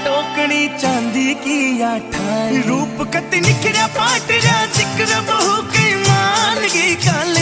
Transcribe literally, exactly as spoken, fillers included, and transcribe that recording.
टोकनी चांदी की या ठाई रूप कत निखरा पाट जा जिक्र बहु के मान की कल